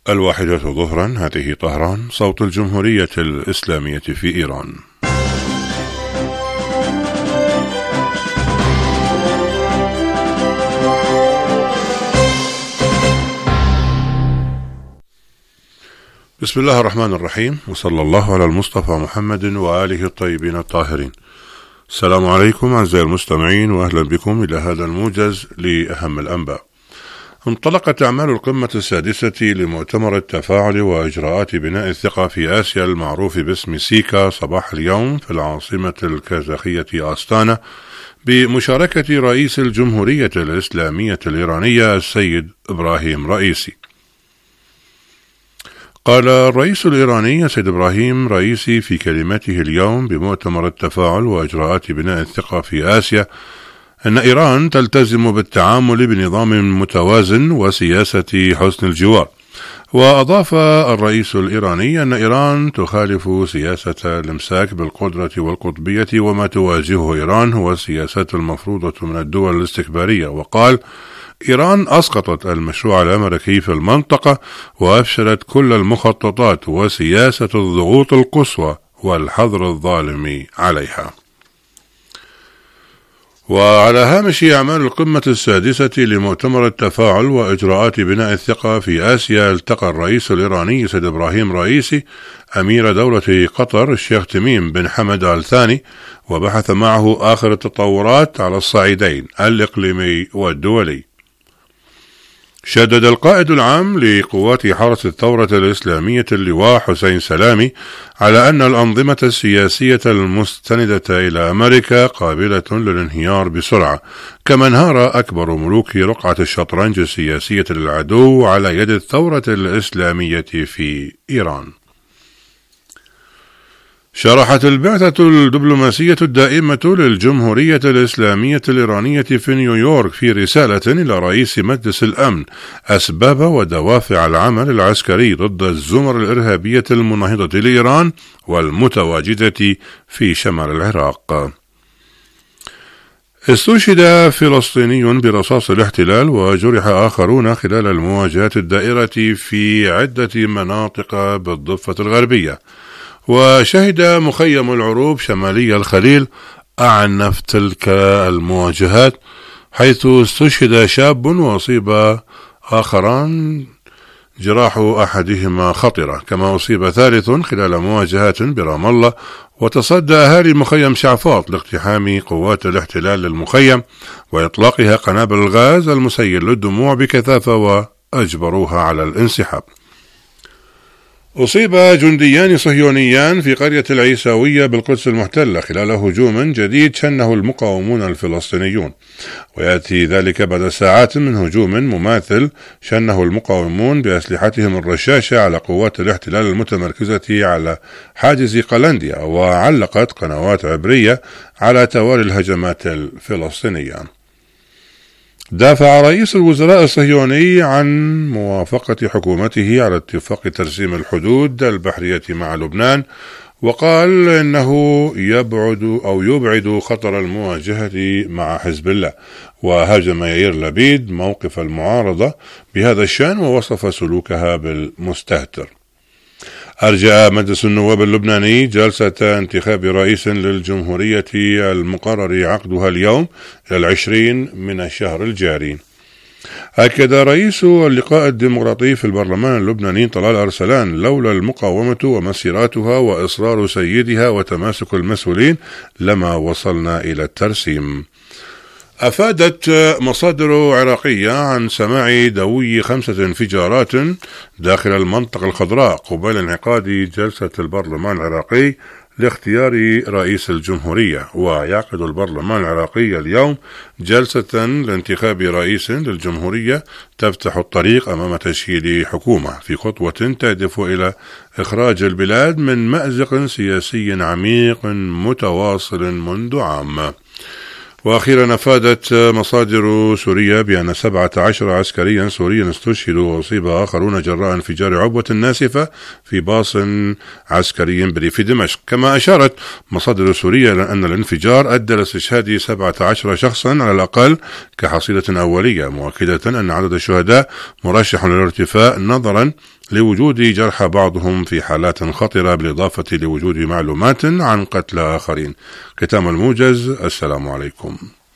الواحدة ظهرا. هذه طهران، صوت الجمهورية الإسلامية في إيران. بسم الله الرحمن الرحيم، وصلى الله على المصطفى محمد وآله الطيبين الطاهرين. السلام عليكم أعزائي المستمعين، وأهلا بكم إلى هذا الموجز لأهم الأنباء. انطلقت أعمال القمة السادسة لمؤتمر التفاعل وإجراءات بناء الثقة في آسيا المعروف باسم سيكا صباح اليوم في العاصمة الكازاخية أستانا بمشاركة رئيس الجمهورية الإسلامية الإيرانية السيد إبراهيم رئيسي. قال الرئيس الإيراني سيد إبراهيم رئيسي في كلمته اليوم بمؤتمر التفاعل وإجراءات بناء الثقة في آسيا أن إيران تلتزم بالتعامل بنظام متوازن وسياسة حسن الجوار. وأضاف الرئيس الإيراني أن إيران تخالف سياسة الإمساك بالقدرة والقطبية، وما تواجهه إيران هو السياسات المفروضة من الدول الاستكبارية. وقال: إيران أسقطت المشروع الأمريكي في المنطقة وأفشلت كل المخططات وسياسة الضغوط القصوى والحظر الظالم عليها. وعلى هامش أعمال القمة السادسة لمؤتمر التفاعل وإجراءات بناء الثقة في آسيا، التقى الرئيس الإيراني سيد إبراهيم رئيسي أمير دولة قطر الشيخ تميم بن حمد آل ثاني، وبحث معه آخر التطورات على الصعيدين الإقليمي والدولي. شدد القائد العام لقوات حرس الثورة الإسلامية اللواء حسين سلامي على أن الأنظمة السياسية المستندة إلى أمريكا قابلة للانهيار بسرعة، كما انهار أكبر ملوك رقعة الشطرنج السياسية للعدو على يد الثورة الإسلامية في إيران. شرحت البعثة الدبلوماسية الدائمة للجمهورية الإسلامية الإيرانية في نيويورك في رسالة إلى رئيس مجلس الأمن أسباب ودوافع العمل العسكري ضد الزمر الإرهابية المناهضة لإيران والمتواجدة في شمال العراق. استشهد فلسطيني برصاص الاحتلال وجرح آخرون خلال المواجهات الدائرة في عدة مناطق بالضفة الغربية. وشهد مخيم العروب شمالي الخليل أعنف تلك المواجهات، حيث استشهد شاب وأصيب آخران جراح أحدهما خطرة، كما أصيب ثالث خلال مواجهات برام الله. وتصدى أهالي مخيم شعفاط لاقتحام قوات الاحتلال للمخيم وإطلاقها قنابل الغاز المسيل للدموع بكثافة وأجبروها على الانسحاب. أصيب جنديان صهيونيان في قرية العيساوية بالقدس المحتلة خلال هجوم جديد شنه المقاومون الفلسطينيون، ويأتي ذلك بعد ساعات من هجوم مماثل شنه المقاومون بأسلحتهم الرشاشة على قوات الاحتلال المتمركزة على حاجز قلنديا. وعلقت قنوات عبرية على توالي الهجمات الفلسطينية. دافع رئيس الوزراء الصهيوني عن موافقة حكومته على اتفاق ترسيم الحدود البحرية مع لبنان، وقال إنه يبعد خطر المواجهة مع حزب الله. وهاجم يائير لبيد موقف المعارضة بهذا الشأن ووصف سلوكها بالمستهتر. أرجع مجلس النواب اللبناني جلسة انتخاب رئيس للجمهورية المقرر عقدها اليوم إلى 20 من الشهر الجاري. أكد رئيس اللقاء الديمقراطي في البرلمان اللبناني طلال أرسلان: لولا المقاومة ومسيراتها وإصرار سيدها وتماسك المسؤولين لما وصلنا إلى الترسيم. أفادت مصادر عراقية عن سماع دوي 5 انفجارات داخل المنطقة الخضراء قبيل انعقاد جلسة البرلمان العراقي لاختيار رئيس الجمهورية. ويعقد البرلمان العراقي اليوم جلسة لانتخاب رئيس للجمهورية تفتح الطريق أمام تشكيل حكومة في خطوة تهدف إلى إخراج البلاد من مأزق سياسي عميق متواصل منذ عام. وأخيرا أفادت مصادر سوريا بأن 17 عسكريا سوريا استشهدوا وأصيب آخرون جراء انفجار عبوة ناسفة في باص عسكري بريف دمشق. كما أشارت مصادر سوريا إلى أن الانفجار أدى لاستشهاد 17 شخصا على الأقل كحصيلة أولية، مؤكدة أن عدد الشهداء مرشح للارتفاع نظرا لوجود جرحى بعضهم في حالات خطرة، بالإضافة لوجود معلومات عن قتل آخرين. ختام الموجز. السلام عليكم.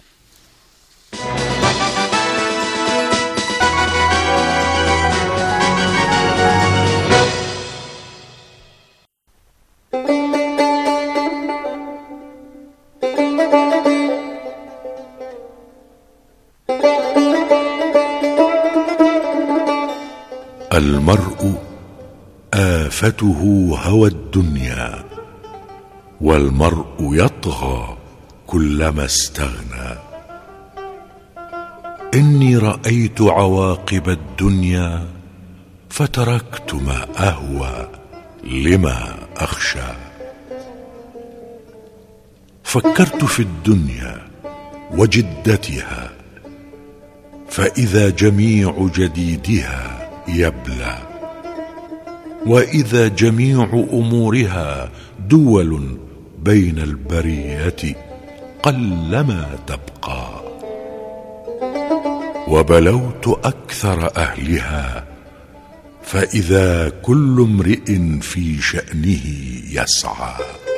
المرء آفته هوى الدنيا، والمرء يطغى كلما استغنى. إني رأيت عواقب الدنيا فتركت ما أهوى لما أخشى. فكرت في الدنيا وجدتها، فإذا جميع جديدها يبلى، وإذا جميع أمورها دول بين البرية قلما تبقى. وبلوت أكثر أهلها، فإذا كل امرئ في شأنه يسعى.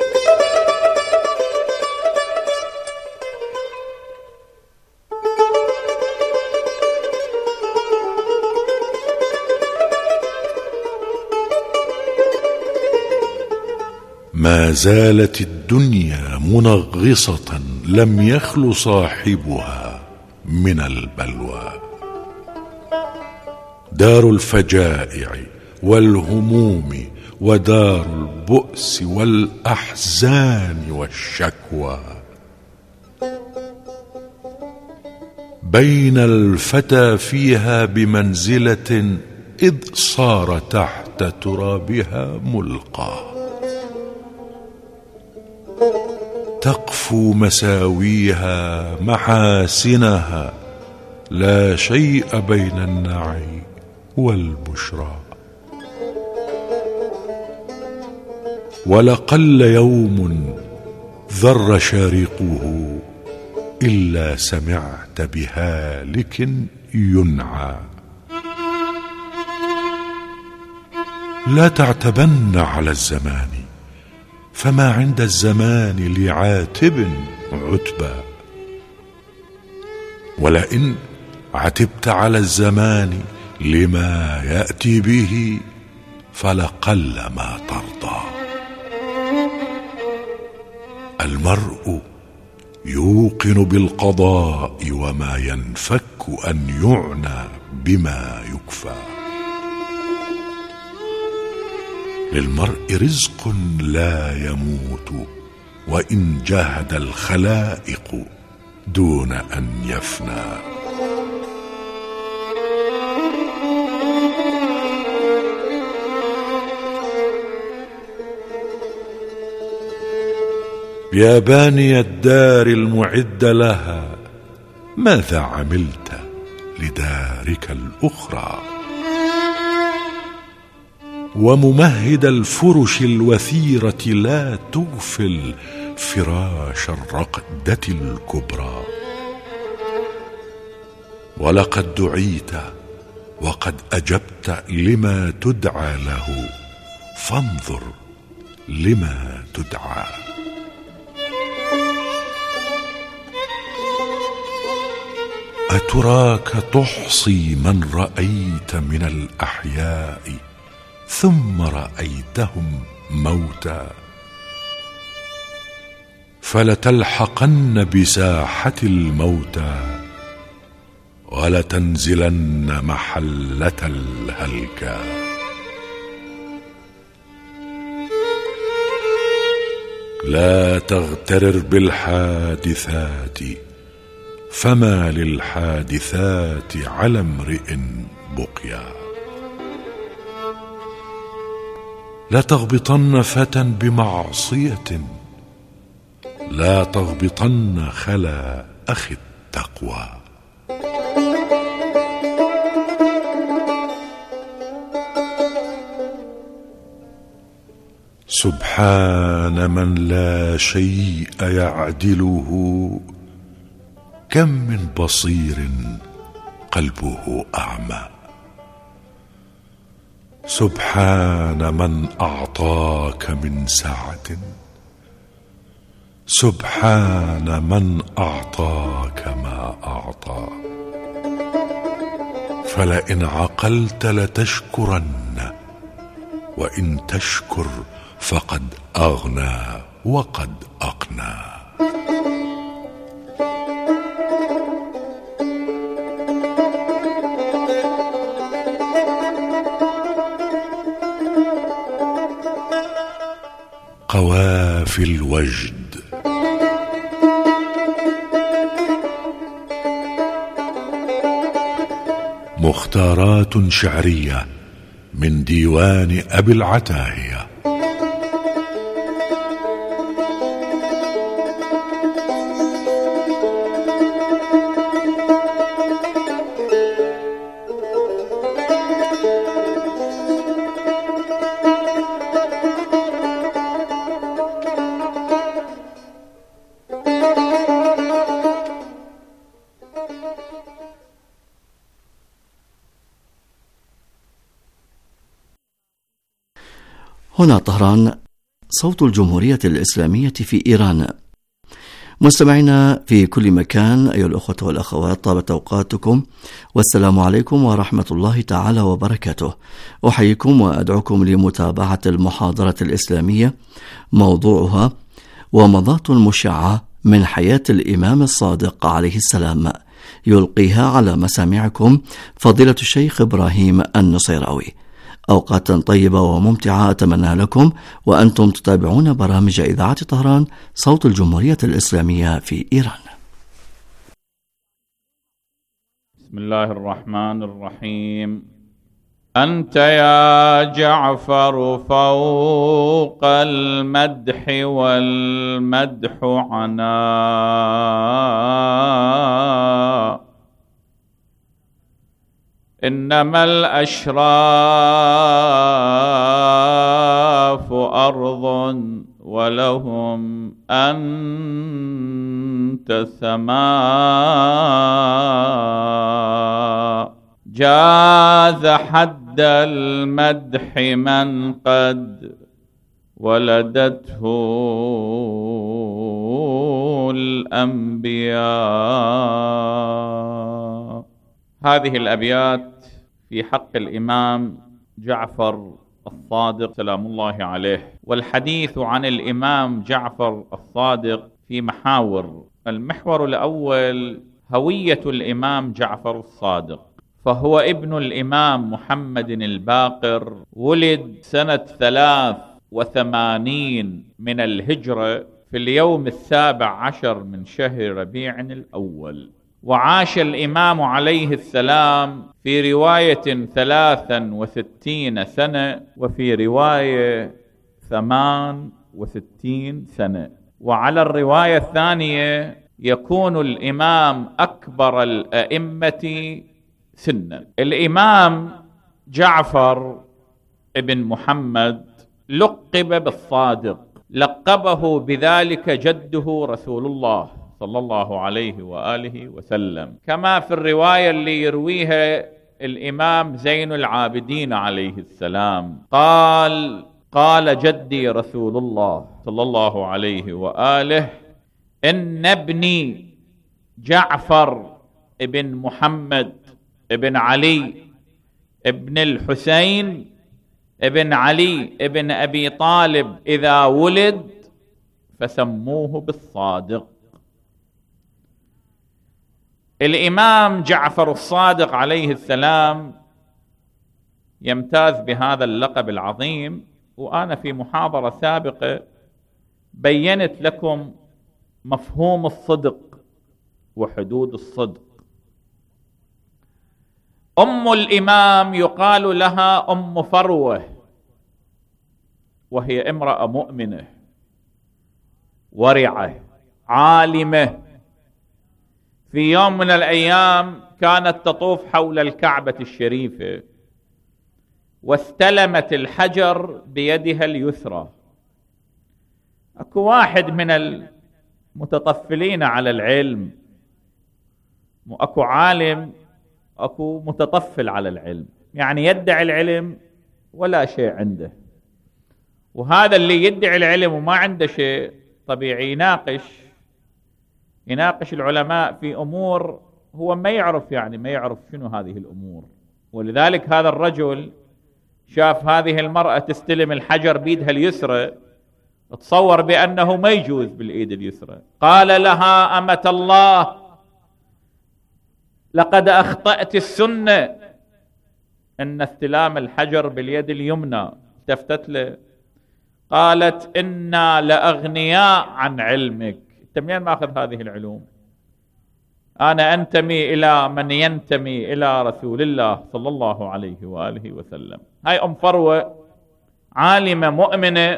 ما زالت الدنيا منغصة لم يخل صاحبها من البلوى. دار الفجائع والهموم، ودار البؤس والأحزان والشكوى. بين الفتى فيها بمنزلة، إذ صار تحت ترابها ملقى. تقفو مساويها محاسنها، لا شيء بين النعي والبشرى. ولقل يوم ذر شارقه، إلا سمعت بهالك ينعى. لا تعتبن على الزمان، فما عند الزمان لعاتب عتبى. ولئن عتبت على الزمان لما يأتي به، فلقل ما ترضى. المرء يوقن بالقضاء، وما ينفك أن يعنى بما يكفى. للمرء رزق لا يموت، وإن جاهد الخلائق دون أن يفنى. يا باني الدار المعد لها، ماذا عملت لدارك الأخرى؟ وممهد الفرش الوثيرة، لا تغفل فراش الرقدة الكبرى. ولقد دعيت وقد أجبت لما تدعى له، فانظر لما تدعى. أتراك تحصي من رأيت من الأحياء، ثم رأيتهم موتى؟ فلتلحقن بساحة الموتى، ولتنزلن محلة الهلكى. لا تغترر بالحادثات، فما للحادثات على امرئ بقيا. لا تغبطن فتى بمعصية، لا تغبطن خلا أخي التقوى. سبحان من لا شيء يعدله، كم من بصير قلبه أعمى. سبحان من أعطاك من سعة، سبحان من أعطاك ما أعطى. فلئن عقلت لتشكرن، وإن تشكر فقد أغنى وقد أقنى. قوافي الوجد. مختارات شعرية من ديوان أبي العتاهية. هنا طهران، صوت الجمهورية الإسلامية في إيران. مستمعينا في كل مكان، أيها الأخوة والأخوات، طابت أوقاتكم، والسلام عليكم ورحمة الله تعالى وبركاته. أحييكم وأدعوكم لمتابعة المحاضرة الإسلامية، موضوعها ومضات مشعة من حياة الإمام الصادق عليه السلام، يلقيها على مسامعكم فضيلة الشيخ إبراهيم النصيراوي. أوقاتا طيبة وممتعة أتمنى لكم وأنتم تتابعون برامج إذاعة طهران، صوت الجمهورية الإسلامية في إيران. بسم الله الرحمن الرحيم. أنت يا جعفر فوق المدح والمدح عنا، إنما الأشراف أرض ولهم أنت سماء. جاز حد المدح من قد ولدته الأنبياء. هذه الأبيات في حق الإمام جعفر الصادق سلام الله عليه. والحديث عن الإمام جعفر الصادق في محاور. المحور الأول هوية الإمام جعفر الصادق، فهو ابن الإمام محمد الباقر، ولد سنة 83 من الهجرة في اليوم 17 من شهر ربيع الأول. وعاش الإمام عليه السلام في رواية 63 سنة، وفي رواية 68 سنة. وعلى الرواية الثانية يكون الإمام أكبر الأئمة سنا. الإمام جعفر ابن محمد لقب بالصادق، لقبه بذلك جده رسول الله صلى الله عليه وآله وسلم، كما في الرواية اللي يرويها الإمام زين العابدين عليه السلام، قال جدي رسول الله صلى الله عليه وآله: إن ابني جعفر ابن محمد ابن علي ابن الحسين ابن علي ابن أبي طالب إذا ولد فسموه بالصادق. الإمام جعفر الصادق عليه السلام يمتاز بهذا اللقب العظيم. وأنا في محاضرة سابقة بينت لكم مفهوم الصدق وحدود الصدق. أم الإمام يقال لها أم فروة، وهي امرأة مؤمنة ورعة عالمة. في يوم من الأيام كانت تطوف حول الكعبة الشريفة، واستلمت الحجر بيدها اليسرى. أكو واحد من المتطفلين على العلم، أكو عالم، أكو متطفل على العلم، يعني يدعي العلم ولا شيء عنده. وهذا اللي يدعي العلم وما عنده شيء طبيعي يناقش العلماء في أمور هو ما يعرف، يعني ما يعرف شنو هذه الأمور. ولذلك هذا الرجل شاف هذه المرأة تستلم الحجر بيدها اليسرى، تصور بأنه ما يجوز بالإيد اليسرى. قال لها: أمة الله، لقد أخطأت السنة أن استلام الحجر باليد اليمنى. التفتت له قالت: إنا لأغنياء عن علمك. أنت منين ماخذ هذه العلوم؟ أنا أنتمي إلى من ينتمي إلى رسول الله صلى الله عليه وآله وسلم. هاي أم فروة عالمة مؤمنة،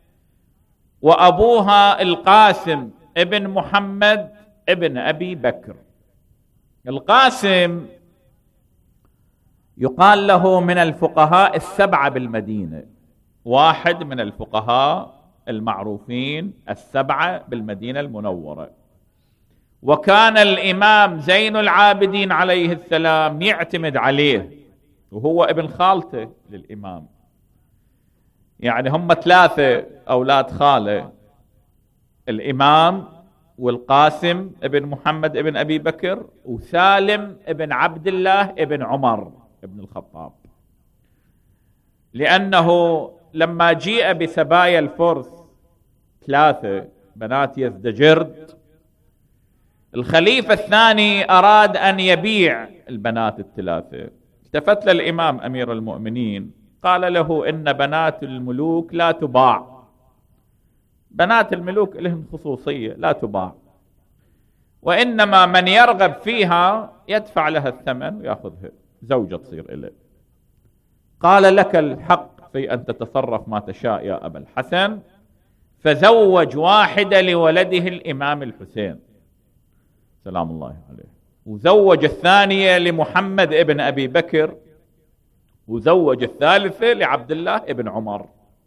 وأبوها القاسم ابن محمد ابن أبي بكر. القاسم يقال له من الفقهاء السبعة بالمدينة، واحد من الفقهاء المعروفين السبعة بالمدينة المنورة. وكان الإمام زين العابدين عليه السلام يعتمد عليه، وهو ابن خالته للإمام، يعني هم 3 أولاد خالة، الإمام والقاسم ابن محمد ابن أبي بكر وسالم ابن عبد الله ابن عمر ابن الخطاب. لأنه لما جيء بسبايا الفرس 3 بنات يزدجرد، الخليفة الثاني أراد أن يبيع البنات ال3. التفت للإمام أمير المؤمنين قال له: إن بنات الملوك لا تباع، بنات الملوك لهم خصوصية لا تباع، وإنما من يرغب فيها يدفع لها الثمن ويأخذها زوجة تصير إليه. قال: لك الحق في أن تتصرف ما تشاء يا أبا الحسن. فزوج واحدة لولده الإمام الحسين سلام الله عليه، وزوج الثانية لمحمد ابن أبي بكر، وزوج الثالثة لعبد الله ابن عمر.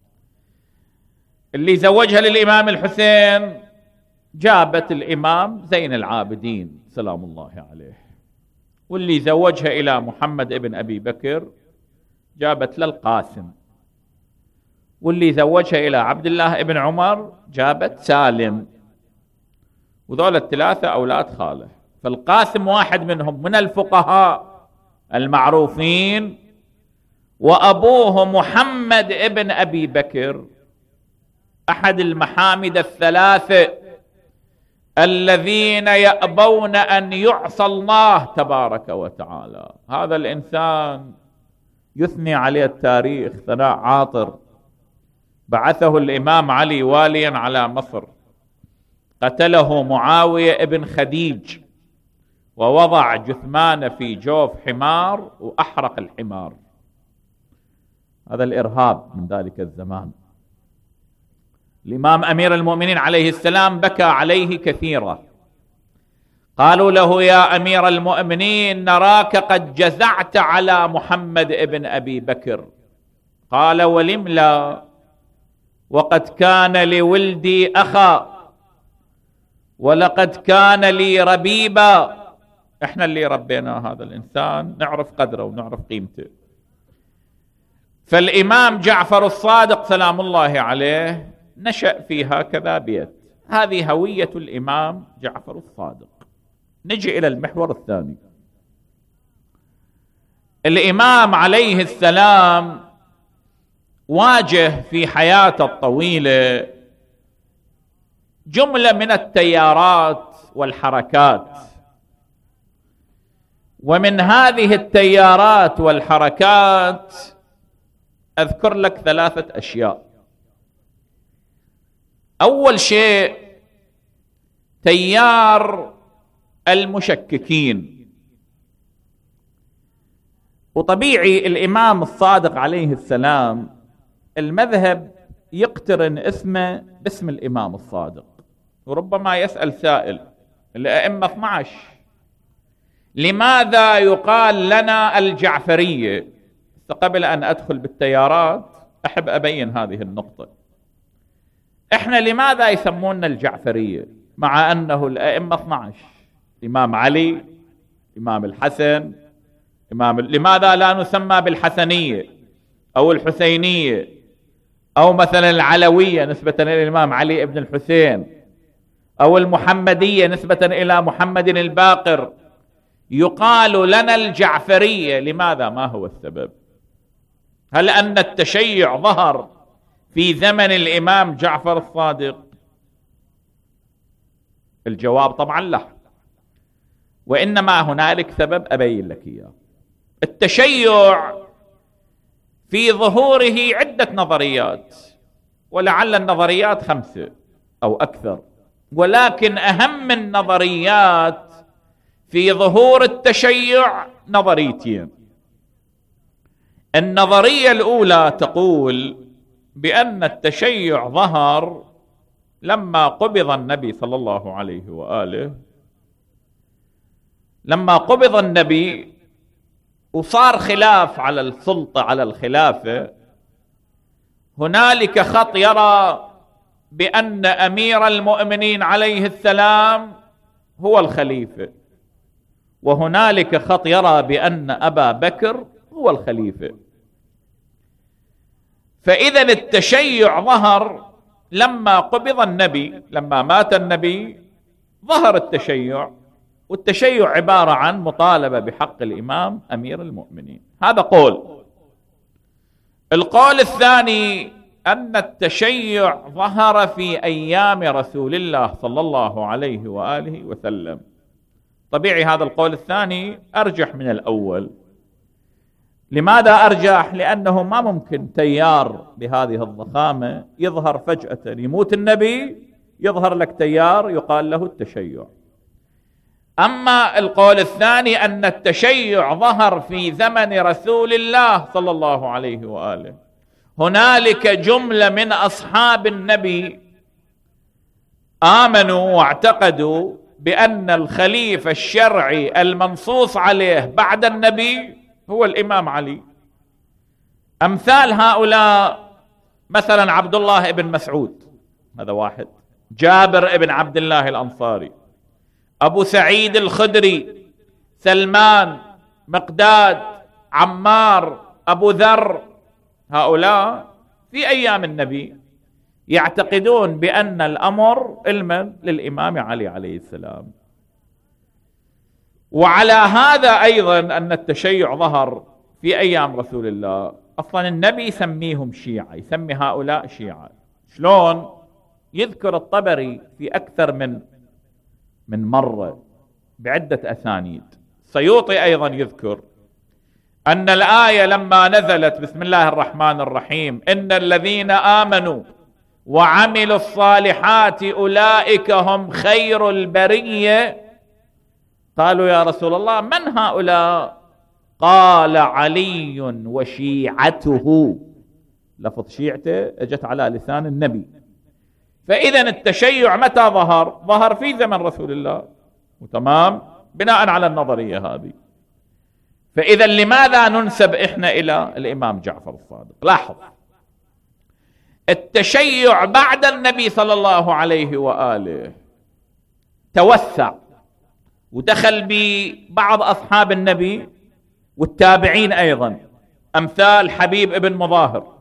اللي زوجها للإمام الحسين جابت الإمام زين العابدين سلام الله عليه، واللي زوجها إلى محمد ابن أبي بكر جابت للقاسم، واللي زوجها إلى عبد الله ابن عمر جابت سالم. وذول ال3 أولاد خاله. فالقاسم واحد منهم من الفقهاء المعروفين، وأبوه محمد ابن أبي بكر أحد المحامد ال3 الذين يأبون أن يعصى الله تبارك وتعالى. هذا الإنسان يثني عليه التاريخ ثناء عاطر. بعثه الإمام علي واليا على مصر، قتله معاوية ابن خديج، ووضع جثمان في جوف حمار وأحرق الحمار. هذا الإرهاب من ذلك الزمان. الإمام أمير المؤمنين عليه السلام بكى عليه كثيرا. قالوا له: يا أمير المؤمنين، نراك قد جزعت على محمد ابن أبي بكر. قال: ولم لا، وقد كان لولدي أخا، ولقد كان لي ربيبا. احنا اللي ربينا هذا الإنسان، نعرف قدره ونعرف قيمته. فالإمام جعفر الصادق سلام الله عليه نشأ في هكذا بيت. هذه هوية الإمام جعفر الصادق. نجي إلى المحور الثاني. الإمام عليه السلام واجه في حياته الطويلة جملة من التيارات والحركات، ومن هذه التيارات والحركات أذكر لك 3 أشياء. أول شيء تيار المشككين. وطبيعي الإمام الصادق عليه السلام المذهب يقترن اسمه باسم الإمام الصادق. وربما يسأل سائل: الأئمة 12 لماذا يقال لنا الجعفرية؟ قبل أن أدخل بالتيارات أحب أبين هذه النقطة. إحنا لماذا يسموننا الجعفرية مع أنه الأئمة 12؟ إمام علي، إمام الحسن، لماذا لا نسمى بالحسنية؟ أو الحسينية أو مثلا العلوية نسبة إلى الإمام علي بن الحسين أو المحمدية نسبة إلى محمد الباقر، يقال لنا الجعفرية. لماذا؟ ما هو السبب؟ هل أن التشيع ظهر في زمن الإمام جعفر الصادق؟ الجواب طبعا لا، وإنما هنالك سبب أبين لك إياه. التشيع في ظهوره عدة نظريات، ولعل النظريات 5 أو أكثر، ولكن أهم النظريات في ظهور التشيع نظريتين. النظرية الأولى تقول بأن التشيع ظهر لما قبض النبي صلى الله عليه وآله، لما قبض النبي وصار خلاف على السلطة على الخلافة، هنالك خط يرى بأن أمير المؤمنين عليه السلام هو الخليفة، وهنالك خط يرى بأن أبا بكر هو الخليفة. فإذا التشيع ظهر لما قبض النبي، لما مات النبي ظهر التشيع، والتشيع عبارة عن مطالبة بحق الإمام أمير المؤمنين. هذا قول. القول الثاني أن التشيع ظهر في أيام رسول الله صلى الله عليه وآله وسلم. طبيعي هذا القول الثاني أرجح من الأول. لماذا أرجح؟ لأنه ما ممكن تيار بهذه الضخامة يظهر فجأة، يموت النبي يظهر لك تيار يقال له التشيع. أما القول الثاني أن التشيع ظهر في زمن رسول الله صلى الله عليه وآله، هنالك جملة من أصحاب النبي آمنوا واعتقدوا بأن الخليفة الشرعي المنصوص عليه بعد النبي هو الإمام علي. أمثال هؤلاء مثلا عبد الله بن مسعود، هذا واحد، جابر بن عبد الله الأنصاري، أبو سعيد الخدري، سلمان، مقداد، عمار، أبو ذر، هؤلاء في أيام النبي يعتقدون بأن الأمر للإمام علي عليه السلام. وعلى هذا أيضا أن التشيع ظهر في أيام رسول الله. أصلا النبي يسميهم شيعة، يسمي هؤلاء شيعة. شلون؟ يذكر الطبري في أكثر من مرة بعدة أسانيد. سيوطي أيضا يذكر أن الآية لما نزلت بسم الله الرحمن الرحيم إن الذين آمنوا وعملوا الصالحات أولئك هم خير البرية، قالوا يا رسول الله من هؤلاء؟ قال علي وشيعته. لفظ شيعته اجت على لسان النبي. فإذا التشيع متى ظهر؟ ظهر في زمن رسول الله، وتمام بناء على النظرية هذه. فإذا لماذا ننسب إحنا إلى الإمام جعفر الصادق؟ لاحظ، التشيع بعد النبي صلى الله عليه وآله توسع ودخل ببعض أصحاب النبي والتابعين أيضا، أمثال حبيب ابن مظاهر،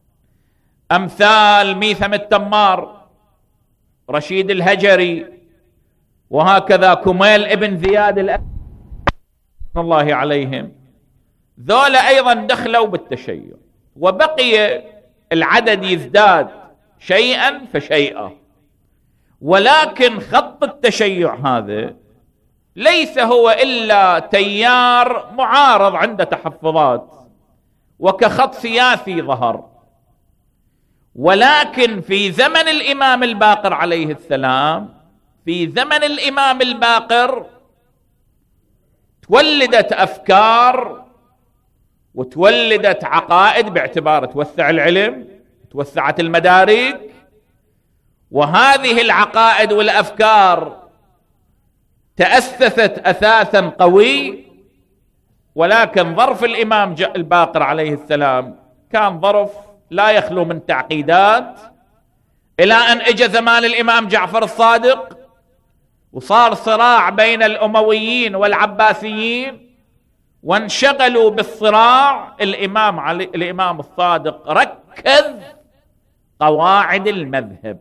أمثال ميثم التمار، رشيد الهجري، وهكذا كميل ابن زياد رحمة الله عليهم. ذولا أيضا دخلوا بالتشيع، وبقي العدد يزداد شيئا فشيئا. ولكن خط التشيع هذا ليس هو إلا تيار معارض عند تحفظات وكخط سياسي ظهر. ولكن في زمن الإمام الباقر عليه السلام، في زمن الإمام الباقر تولدت أفكار وتولدت عقائد، باعتبار توسع العلم، توسعت المدارك، وهذه العقائد والأفكار تأسست أساسا قوي. ولكن ظرف الإمام الباقر عليه السلام كان ظرف لا يخلو من تعقيدات، إلى أن اجى زمان الإمام جعفر الصادق وصار صراع بين الأمويين والعباسيين، وانشغلوا بالصراع، الإمام الصادق ركز قواعد المذهب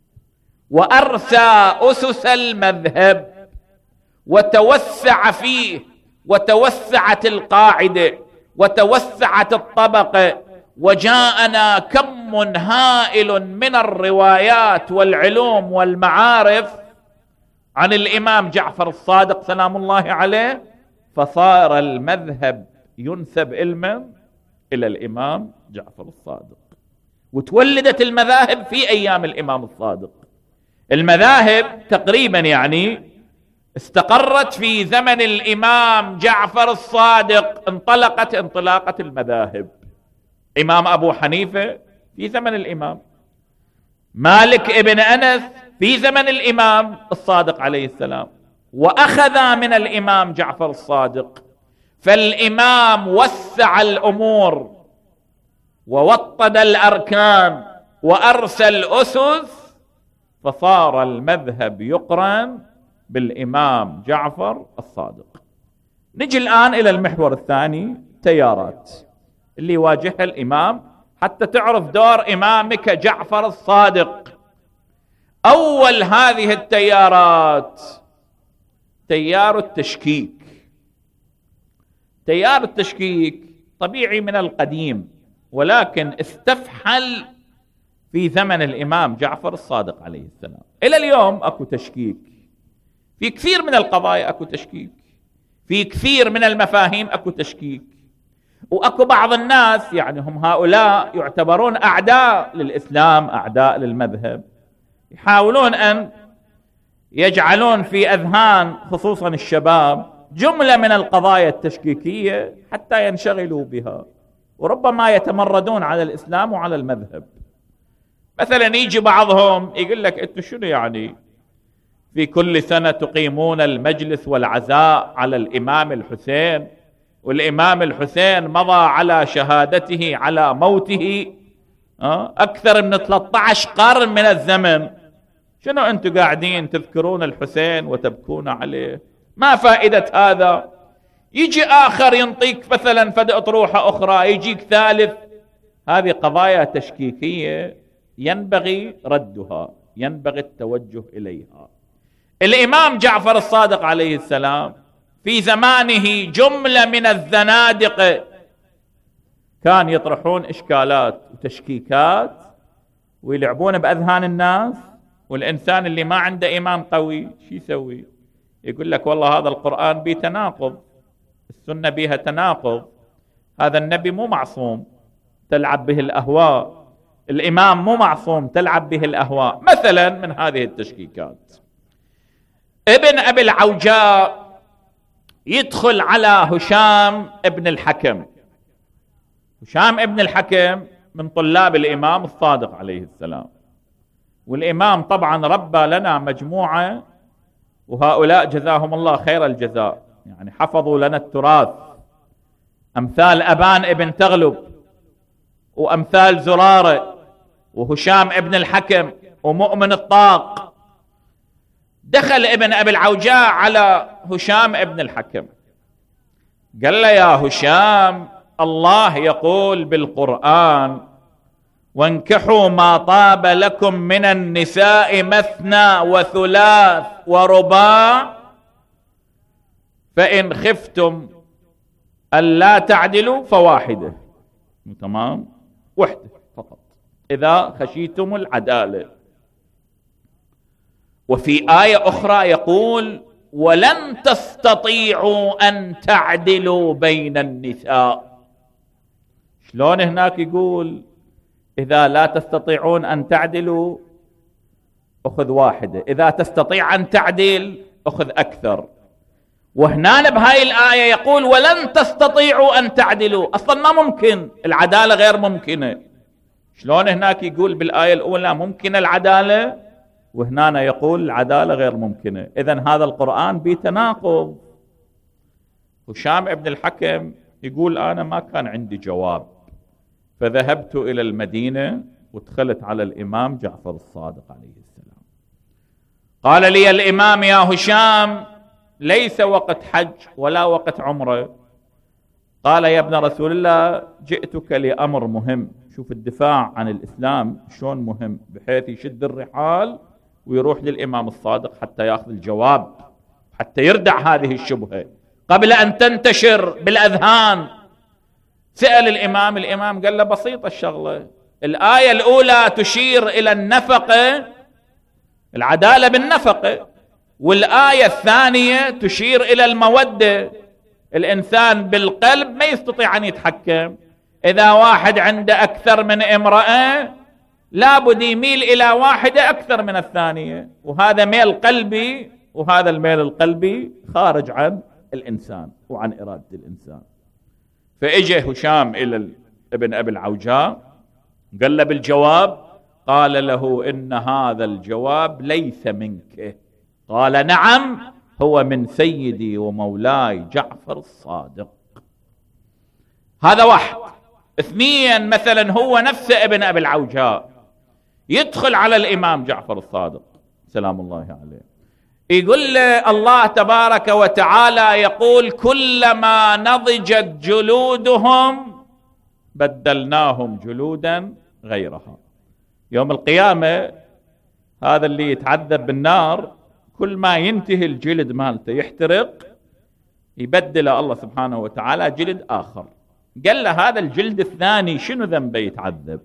وأرسى أسس المذهب وتوسع فيه، وتوسعت القاعدة وتوسعت الطبقة، وجاءنا كم هائل من الروايات والعلوم والمعارف عن الإمام جعفر الصادق سلام الله عليه، فصار المذهب ينسب علما إلى الإمام جعفر الصادق، وتولدت المذاهب في أيام الإمام الصادق. المذاهب تقريبا يعني استقرت في زمن الإمام جعفر الصادق، انطلقت انطلاقة المذاهب. إمام أبو حنيفة في زمن الإمام، مالك ابن أنس في زمن الإمام الصادق عليه السلام، وأخذ من الإمام جعفر الصادق. فالإمام وسع الأمور ووطد الأركان وأرسى الأسس، فصار المذهب يقرن بالإمام جعفر الصادق. نجي الآن إلى المحور الثاني، تيارات اللي يواجهها الإمام حتى تعرف دور إمامك جعفر الصادق. أول هذه التيارات تيار التشكيك. تيار التشكيك طبيعي من القديم، ولكن استفحل في زمن الإمام جعفر الصادق عليه السلام. إلى اليوم أكو تشكيك في كثير من القضايا، أكو تشكيك في كثير من المفاهيم، أكو تشكيك. وأكو بعض الناس يعني هم هؤلاء يعتبرون أعداء للإسلام، أعداء للمذهب، يحاولون أن يجعلون في أذهان خصوصا الشباب جملة من القضايا التشكيكية حتى ينشغلوا بها، وربما يتمردون على الإسلام وعلى المذهب. مثلا يجي بعضهم يقول لك أنتم شنو يعني في كل سنة تقيمون المجلس والعزاء على الإمام الحسين، والإمام الحسين مضى على شهادته على موته أكثر من 13 قرن من الزمن، شنو أنتم قاعدين تذكرون الحسين وتبكون عليه؟ ما فائدة هذا؟ يجي آخر ينطيك مثلا فد أطروحة أخرى، يجيك ثالث. هذه قضايا تشكيكية ينبغي ردها، ينبغي التوجه إليها. الإمام جعفر الصادق عليه السلام في زمانه جملة من الزنادقة كان يطرحون إشكالات وتشكيكات ويلعبون بأذهان الناس، والإنسان اللي ما عنده إيمان قوي شو يسوي؟ يقول لك والله هذا القرآن به تناقض، السنة بها تناقض، هذا النبي مو معصوم تلعب به الأهواء، الإمام مو معصوم تلعب به الأهواء، مثلا من هذه التشكيكات. ابن أبي العوجاء يدخل على هشام ابن الحكم. هشام ابن الحكم من طلاب الإمام الصادق عليه السلام، والإمام طبعا ربى لنا مجموعة، وهؤلاء جزاهم الله خير الجزاء، يعني حفظوا لنا التراث، أمثال أبان ابن تغلب، وأمثال زرارة، وهشام ابن الحكم، ومؤمن الطاق. دخل ابن أبي العوجاء على هشام ابن الحكم قال له يا هشام، الله يقول بالقرآن وانكحوا ما طاب لكم من النساء مثنى وثلاث ورباع فإن خفتم ألا تعدلوا فواحدة. تمام، وحدة فقط إذا خشيتم العدالة. وفي آية أخرى يقول ولن تستطيعوا أن تعدلوا بين النساء. شلون هناك يقول إذا لا تستطيعون أن تعدلوا أخذ واحدة، إذا تستطيع أن تعدل أخذ أكثر، وهنا بهاي الآية يقول ولن تستطيعوا أن تعدلوا، أصلا ما ممكن، العدالة غير ممكنة. شلون هناك يقول بالآية الأولى ممكن العدالة وهنا يقول العدالة غير ممكنة؟ إذن هذا القرآن بتناقض. هشام ابن الحكم يقول أنا ما كان عندي جواب، فذهبت إلى المدينة ودخلت على الإمام جعفر الصادق عليه السلام. قال لي الإمام يا هشام ليس وقت حج ولا وقت عمرة، قال يا ابن رسول الله جئتك لأمر مهم. شوف الدفاع عن الإسلام شلون مهم، بحيث يشد الرحال ويروح للإمام الصادق حتى يأخذ الجواب، حتى يردع هذه الشبهة قبل أن تنتشر بالأذهان. سأل الإمام قال له بسيطة الشغلة، الآية الأولى تشير إلى النفقة، العدالة بالنفقة، والآية الثانية تشير إلى المودة. الإنسان بالقلب ما يستطيع أن يتحكم، إذا واحد عنده أكثر من امرأة لابد يميل إلى واحدة أكثر من الثانية، وهذا ميل قلبي، وهذا الميل القلبي خارج عن الإنسان وعن إرادة الإنسان. فإجى هشام إلى ابن أبي العوجاء قال له بالجواب، قال له إن هذا الجواب ليس منك. قال نعم، هو من سيدي ومولاي جعفر الصادق. هذا واحد. اثنين، مثلا هو نفسه ابن أبي العوجاء يدخل على الإمام جعفر الصادق سلام الله عليه، يقول له الله تبارك وتعالى يقول كلما نضجت جلودهم بدلناهم جلودا غيرها. يوم القيامة هذا اللي يتعذب بالنار كل ما ينتهي الجلد مالته يحترق يبدل الله سبحانه وتعالى جلد آخر. قال له هذا الجلد الثاني شنو ذنبه يتعذب؟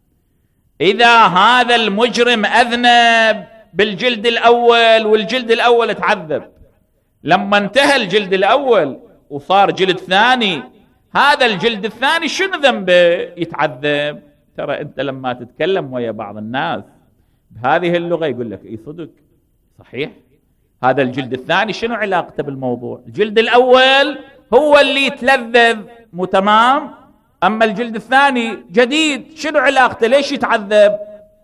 إذا هذا المجرم أذنب بالجلد الأول والجلد الأول تعذب، لما انتهى الجلد الأول وصار جلد ثاني، هذا الجلد الثاني شنو ذنبه يتعذب؟ ترى أنت لما تتكلم ويا بعض الناس بهذه اللغة يقول لك إيه صدق صحيح، هذا الجلد الثاني شنو علاقته بالموضوع؟ الجلد الأول هو اللي يتلذذ مو تمام، أما الجلد الثاني جديد شنو علاقته؟ ليش يتعذب؟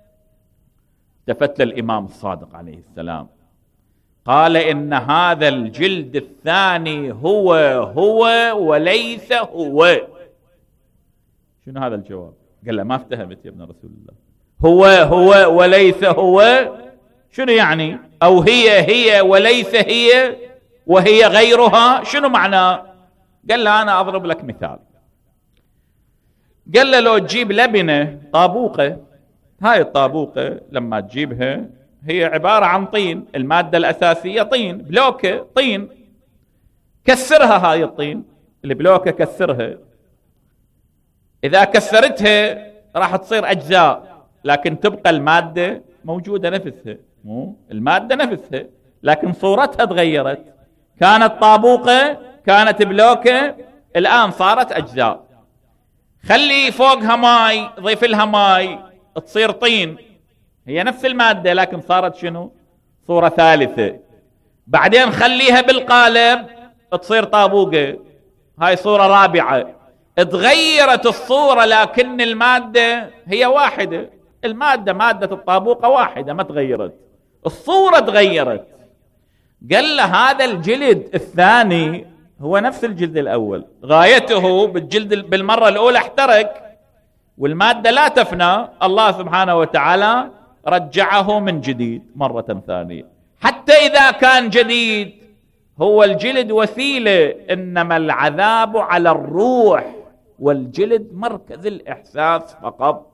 التفت للإمام الصادق عليه السلام قال إن هذا الجلد الثاني هو وليس هو. شنو هذا الجواب؟ قال له ما افتهمت يا ابن رسول الله، هو وليس هو شنو يعني؟ أو هي وليس هي وهي غيرها، شنو معناه؟ قال له أنا أضرب لك مثال. قال له لو تجيب لبنة طابوقة، هاي الطابوقة لما تجيبها هي عبارة عن طين، المادة الأساسية طين، بلوكة طين، كسرها هاي الطين البلوكة كسرها، إذا كسرتها راح تصير أجزاء لكن تبقى المادة موجودة نفسها، مو المادة نفسها لكن صورتها تغيرت، كانت طابوقة كانت بلوكة الآن صارت أجزاء. خلي فوقها ماي ضيف لها ماي تصير طين، هي نفس المادة لكن صارت شنو؟ صورة ثالثة. بعدين خليها بالقالب تصير طابوقة، هاي صورة رابعة. تغيرت الصورة لكن المادة هي واحدة، المادة مادة الطابوقة واحدة ما تغيرت، الصورة تغيرت. قال له هذا الجلد الثاني هو نفس الجلد الأول، غايته بالجلد بالمرة الأولى احترق والمادة لا تفنى، الله سبحانه وتعالى رجعه من جديد مرة ثانية. حتى إذا كان جديد هو الجلد وسيلة، إنما العذاب على الروح والجلد مركز الإحساس فقط.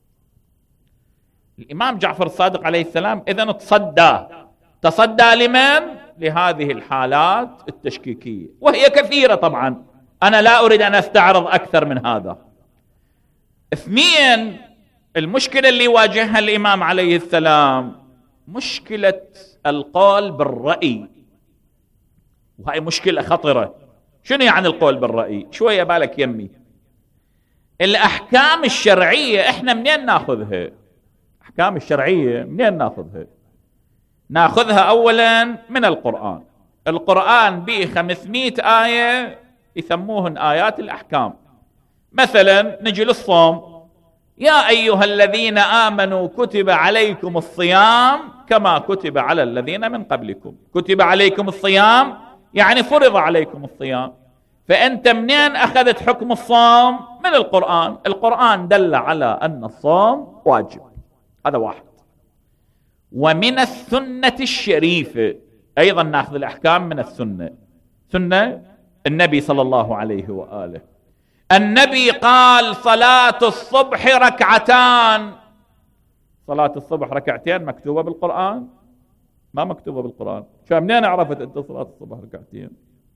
الإمام جعفر الصادق عليه السلام إذن تصدى لمن؟ لهذه الحالات التشكيكية، وهي كثيرة طبعا، أنا لا أريد أن أستعرض أكثر من هذا. اثنين، المشكلة اللي واجهها الإمام عليه السلام مشكلة القول بالرأي، وهي مشكلة خطرة. شنو يعني القول بالرأي؟ شوية بالك يمي، الأحكام الشرعية إحنا منين ناخذها؟ الأحكام الشرعية منين ناخذها؟ ناخذها أولا من القرآن. القرآن به 500 آية يسموهن آيات الأحكام. مثلا نجي للصوم، يا أيها الذين آمنوا كتب عليكم الصيام كما كتب على الذين من قبلكم. كتب عليكم الصيام يعني فرض عليكم الصيام، فأنت منين أخذت حكم الصوم؟ من القرآن. القرآن دل على أن الصوم واجب، هذا واحد. ومن السنة الشريفة أيضا نأخذ الأحكام من السنة. سنة النبي صلى الله عليه وآله. النبي قال صلاة الصبح ركعتان. صلاة الصبح ركعتين مكتوبة بالقرآن؟ ما مكتوبة بالقرآن. شو منين عرفت أنت صلاة الصبح ركعتين؟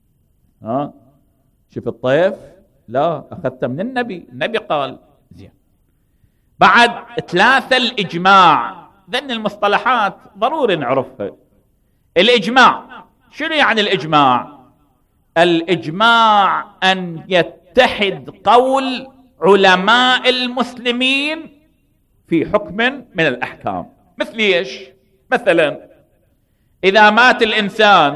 شوف الطيف؟ لا، أخذت من النبي. النبي قال. زين. بعد 3 الإجماع. ذن المصطلحات ضروري نعرفها. الإجماع شنو يعني الإجماع؟ الإجماع أن يتحد قول علماء المسلمين في حكم من الأحكام. مثل ايش؟ مثلا إذا مات الإنسان،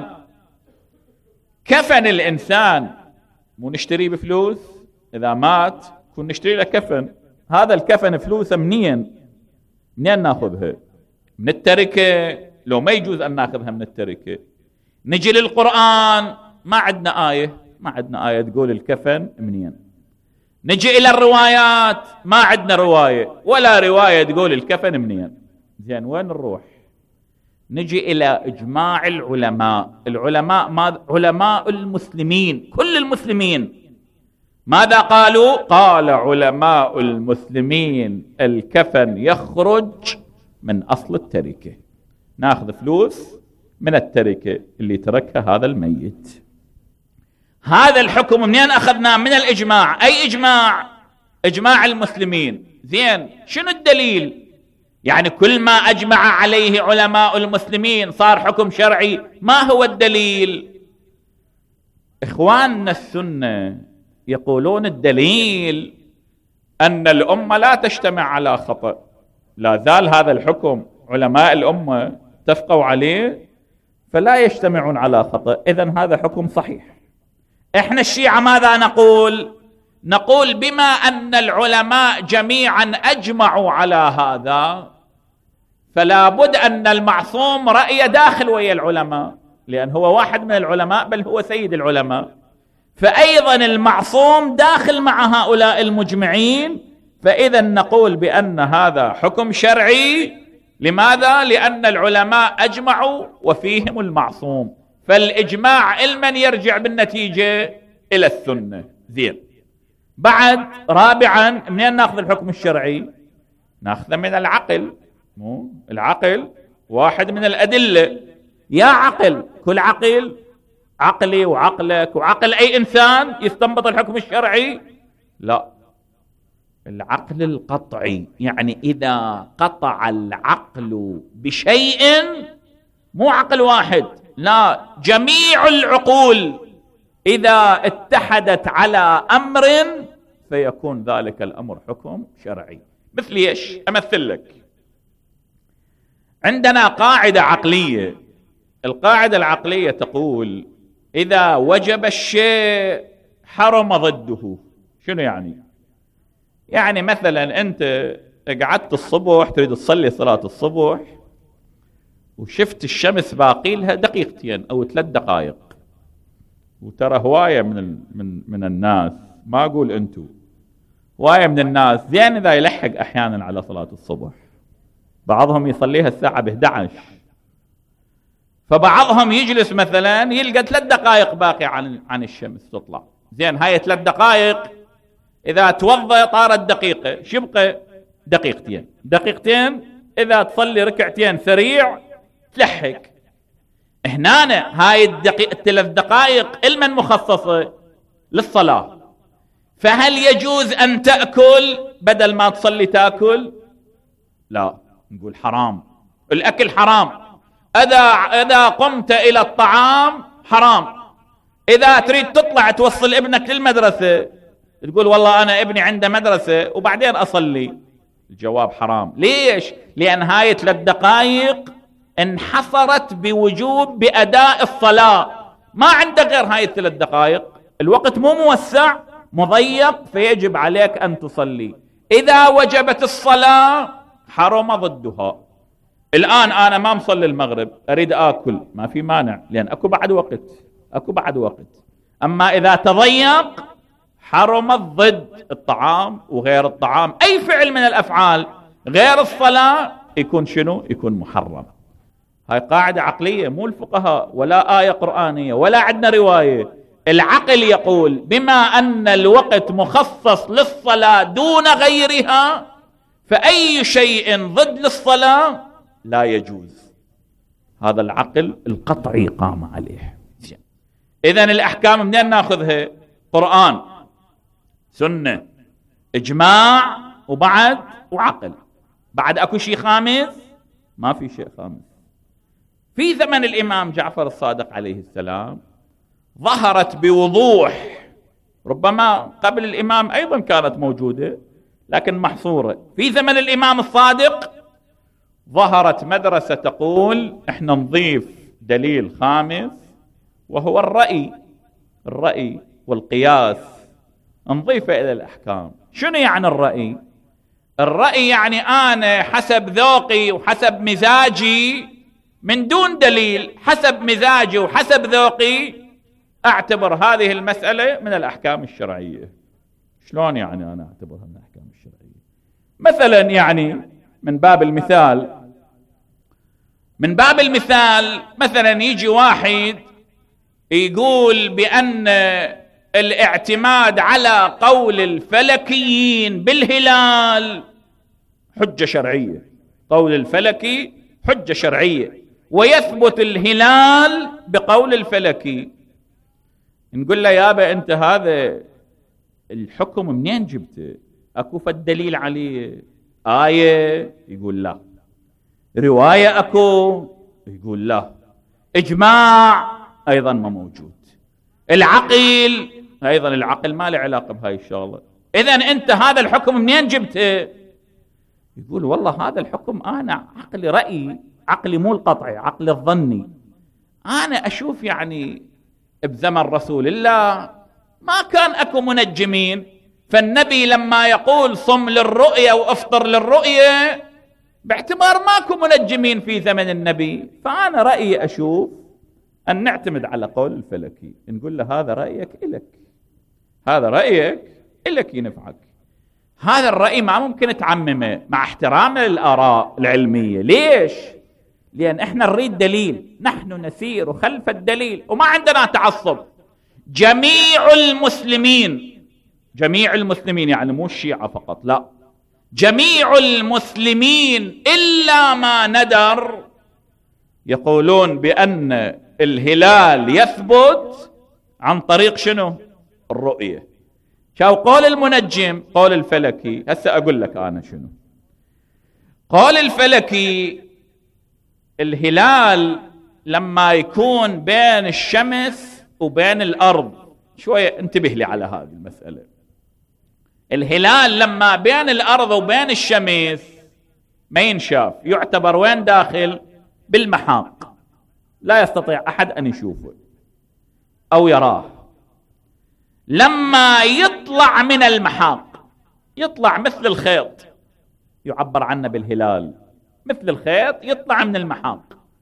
كفن الإنسان مو نشتريه بفلوس؟ إذا مات كن نشتري له كفن. هذا الكفن فلوسه منين ناخذها؟ من التركة. لو ما يجوز أن ناخذها من التركة. نجي للقرآن، ما عندنا آية تقول الكفن منين. نجي إلى الروايات، ما عندنا رواية ولا رواية تقول الكفن منين. زين، وين نروح؟ نجي إلى إجماع العلماء. علماء المسلمين، كل المسلمين ماذا قالوا؟ قال علماء المسلمين الكفن يخرج من أصل التركة. ناخذ فلوس من التركة اللي تركها هذا الميت. هذا الحكم منين أخذناه؟ من الإجماع. أي إجماع؟ إجماع المسلمين. زين، شنو الدليل؟ يعني كل ما أجمع عليه علماء المسلمين صار حكم شرعي. ما هو الدليل؟ إخواننا السنة يقولون الدليل أن الأمة لا تجتمع على خطأ. لا زال هذا الحكم علماء الأمة اتفقوا عليه، فلا يجتمعون على خطأ. إذن هذا حكم صحيح. إحنا الشيعة ماذا نقول؟ نقول بما أن العلماء جميعا أجمعوا على هذا، فلا بد أن المعصوم رأي داخل ويا العلماء، لأن هو واحد من العلماء، بل هو سيد العلماء. فأيضا المعصوم داخل مع هؤلاء المجمعين. فإذا نقول بأن هذا حكم شرعي. لماذا؟ لأن العلماء أجمعوا وفيهم المعصوم. فالإجماع علما يرجع بالنتيجة إلى السنة. زين. بعد رابعا، منين ناخذ الحكم الشرعي؟ ناخذه من العقل. العقل واحد من الأدلة. يا عقل، كل عقل، عقلي وعقلك وعقل أي إنسان يستنبط الحكم الشرعي؟ لا، العقل القطعي. يعني إذا قطع العقل بشيء، مو عقل واحد، لا، جميع العقول إذا اتحدت على أمر فيكون ذلك الأمر حكم شرعي. مثل ايش؟ أمثل لك. عندنا قاعدة عقلية. القاعدة العقلية تقول إذا وجب الشيء حرم ضده. شنو يعني؟ يعني مثلا أنت قعدت الصبح تريد تصلي صلاة الصبح، وشفت الشمس باقي لها 2 دقيقة أو 3 دقائق، وترى هواية من الناس، ما أقول أنتو، هواية من الناس زين إذا يلحق أحيانا على صلاة الصبح، بعضهم يصليها الساعة 11، فبعضهم يجلس مثلا يلقى 3 دقائق باقي عن الشمس تطلع. زين، هاي 3 دقائق إذا توضأ طارت دقيقة، شبقى 2 دقيقتين إذا تصلي ركعتين سريع تلحق. هنا هاي 3 دقائق المن مخصصة للصلاة. فهل يجوز أن تأكل بدل ما تصلي تأكل؟ لا، نقول حرام. الأكل حرام. إذا قمت إلى الطعام حرام. إذا تريد تطلع توصل ابنك للمدرسة تقول والله أنا ابني عنده مدرسة وبعدين أصلي، الجواب حرام. ليش؟ لأن هاي 3 دقائق انحصرت بوجوب بأداء الصلاة، ما عندك غير هاي 3 دقائق، الوقت مو موسع، مضيق، فيجب عليك أن تصلي. إذا وجبت الصلاة حرم ضدها. الآن أنا ما مصلي المغرب، أريد آكل، ما في مانع، لأن أكو بعد وقت. أما إذا تضيق حرم ضد الطعام وغير الطعام. أي فعل من الأفعال غير الصلاة يكون شنو؟ يكون محرم. هاي قاعدة عقلية، مو الفقهاء ولا آية قرآنية ولا عندنا رواية. العقل يقول بما أن الوقت مخصص للصلاة دون غيرها فأي شيء ضد للصلاة لا يجوز. هذا العقل القطعي قام عليه. إذن الأحكام منين ناخذها؟ قرآن، سنة، إجماع، وعقل. بعد أكو شيء خامس؟ ما في شيء خامس. في زمن الإمام جعفر الصادق عليه السلام ظهرت بوضوح، ربما قبل الإمام أيضا كانت موجودة لكن محصورة، في زمن الإمام الصادق ظهرت مدرسة تقول احنا نضيف دليل خامس وهو الرأي والقياس، نضيفه إلى الأحكام. شنو يعني الرأي؟ الرأي يعني أنا حسب ذوقي وحسب مزاجي من دون دليل، حسب مزاجي وحسب ذوقي أعتبر هذه المسألة من الأحكام الشرعية. شلون يعني أنا أعتبرها من الأحكام الشرعية؟ مثلا يعني من باب المثال مثلا يجي واحد يقول بأن الاعتماد على قول الفلكيين بالهلال حجة شرعية، قول الفلكي حجة شرعية، ويثبت الهلال بقول الفلكي. نقول له يابا أنت هذا الحكم منين جبته؟ أكو فالدليل عليه؟ آية؟ يقول لا. رواية أكو؟ يقول لا. إجماع؟ أيضا ما موجود. العقل؟ أيضا العقل ما له علاقة بهاي الشغلة. إذن أنت هذا الحكم منين جبته؟ يقول والله هذا الحكم أنا عقلي رأيي، عقلي مو القطعي، عقلي الظني. أنا أشوف يعني بزمن رسول الله ما كان أكو منجمين، فالنبي لما يقول صم للرؤية وافطر للرؤية باعتبار ماكو منجمين في زمن النبي، فأنا رأيي أشوف أن نعتمد على قول الفلكي. نقول له هذا رأيك إلك، هذا رأيك إلك ينفعك. هذا الرأي ما ممكن تعممه مع احترامنا للآراء العلمية. ليش؟ لأن احنا نريد دليل، نحن نسير خلف الدليل وما عندنا تعصب. جميع المسلمين يعني مو الشيعة فقط، لا، جميع المسلمين إلا ما ندر يقولون بأن الهلال يثبت عن طريق شنو؟ الرؤية. شو قول المنجم؟ قول الفلكي. هسه أقول لك أنا شنو قول الفلكي. الهلال لما يكون بين الشمس وبين الأرض، شوية انتبه لي على هذه المسألة. الهلال لما بين الأرض وبين الشمس ما ينشاف، يعتبر وين داخل؟ بالمحاق، لا يستطيع أحد أن يشوفه أو يراه. لما يطلع من المحاق، يطلع مثل الخيط، يعبر عنه بالهلال، مثل الخيط يطلع من المحاق.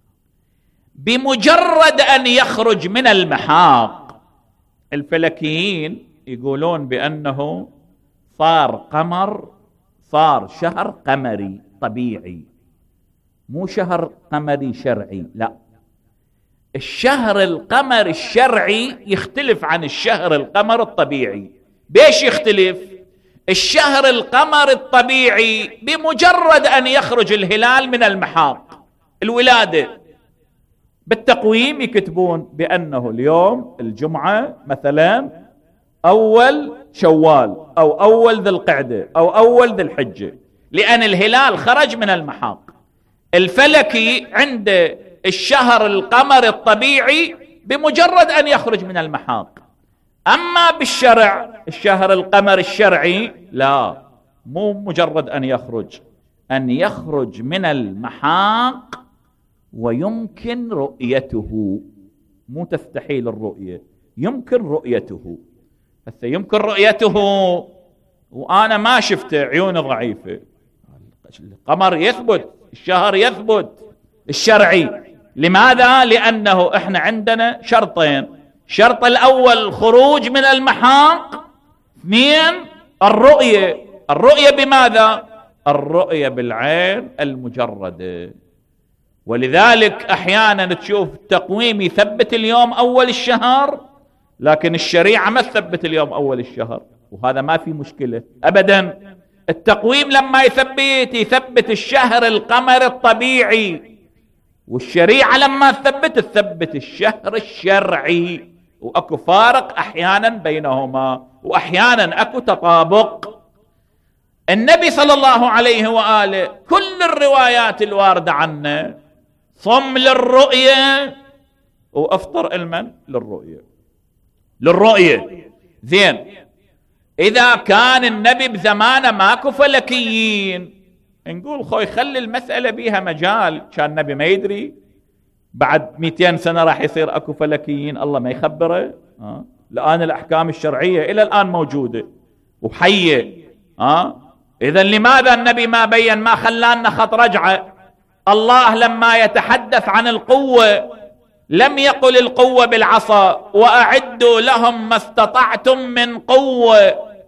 بمجرد أن يخرج من المحاق الفلكيين يقولون بأنه صار قمر، صار شهر قمري طبيعي، مو شهر قمري شرعي. لا، الشهر القمر الشرعي يختلف عن الشهر القمر الطبيعي. بيش يختلف؟ الشهر القمر الطبيعي بمجرد أن يخرج الهلال من المحاق، الولادة، بالتقويم يكتبون بأنه اليوم الجمعة مثلا أول شوال أو أول ذي القعدة أو أول ذي الحجة، لأن الهلال خرج من المحاق. الفلكي عند الشهر القمر الطبيعي بمجرد أن يخرج من المحاق. أما بالشرع الشهر القمر الشرعي لا، مو مجرد أن يخرج من المحاق ويمكن رؤيته، مو تستحيل الرؤية، يمكن رؤيته. هسه يمكن رؤيته وأنا ما شفته، عيوني ضعيفة. القمر يثبت، الشهر يثبت الشرعي. لماذا؟ لأنه احنا عندنا شرطين. الشرط الأول خروج من المحاق، 2 الرؤية بماذا؟ الرؤية بالعين المجردة. ولذلك أحيانا تشوف تقويم يثبت اليوم أول الشهر، لكن الشريعة ما تثبت اليوم أول الشهر، وهذا ما في مشكلة أبدا. التقويم لما يثبت الشهر القمر الطبيعي، والشريعة لما تثبت الشهر الشرعي، وأكو فارق أحيانا بينهما وأحيانا أكو تطابق. النبي صلى الله عليه وآله كل الروايات الواردة عنه صم للرؤية وأفطر المن للرؤية. زين، إذا كان النبي بزمانه ماكو فلكيين، نقول خوي خلي المسألة بيها مجال، كان النبي ما يدري بعد 200 سنة راح يصير أكو فلكيين، الله ما يخبره. الآن الأحكام الشرعية إلى الآن موجودة وحية. إذا لماذا النبي ما بين، ما خلانا خط رجعة؟ الله لما يتحدث عن القوة لم يقل القوة بالعصا وأعدوا لهم ما استطعتم من قوة.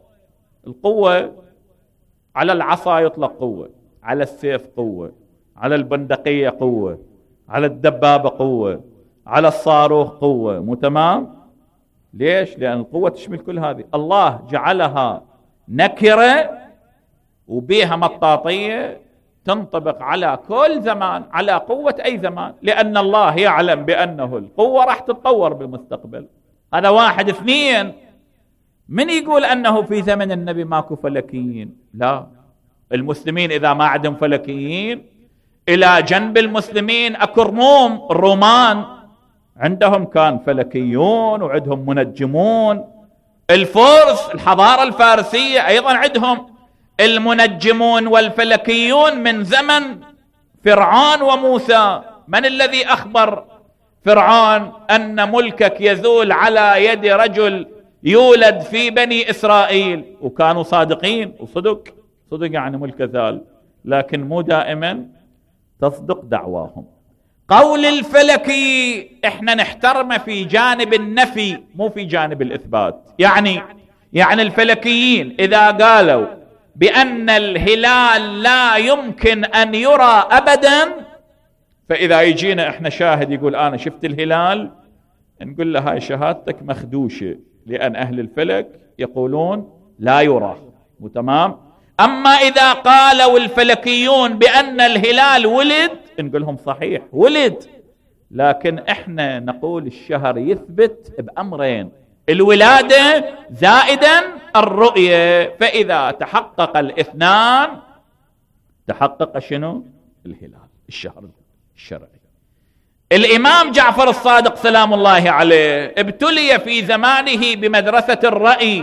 القوة على العصا يطلق قوة، على السيف قوة، على البندقية قوة، على الدبابة قوة، على الصاروخ قوة. مو تمام؟ ليش؟ لأن القوة تشمل كل هذه. الله جعلها نكرة وبيها مطاطية تنطبق على كل زمان، على قوة أي زمان، لأن الله يعلم بأنه القوة راح تتطور بالمستقبل. هذا واحد. اثنين، من يقول أنه في زمن النبي ماكو فلكيين؟ لا، المسلمين إذا ما عندهم فلكيين، إلى جنب المسلمين أكو الرومان عندهم كان فلكيون وعندهم منجمون. الفرس، الحضارة الفارسية أيضا عندهم المنجمون والفلكيون من زمن فرعون وموسى. من الذي أخبر فرعون أن ملكك يزول على يد رجل يولد في بني إسرائيل؟ وكانوا صادقين، وصدق يعني ملك زال، لكن مو دائما تصدق دعواهم. قول الفلكي احنا نحترمه في جانب النفي مو في جانب الإثبات. يعني الفلكيين إذا قالوا بأن الهلال لا يمكن أن يرى أبدا، فإذا يجينا احنا شاهد يقول أنا شفت الهلال، نقول له هاي شهادتك مخدوشة، لأن أهل الفلك يقولون لا يرى. تمام؟ أما إذا قالوا الفلكيون بأن الهلال ولد، نقول لهم صحيح ولد، لكن احنا نقول الشهر يثبت بأمرين: الولادة زائدا الرؤية. فإذا تحقق الاثنان تحقق شنو؟ الهلال، الشهر الشرعي. الإمام جعفر الصادق سلام الله عليه ابتلي في زمانه بمدرسة الرأي،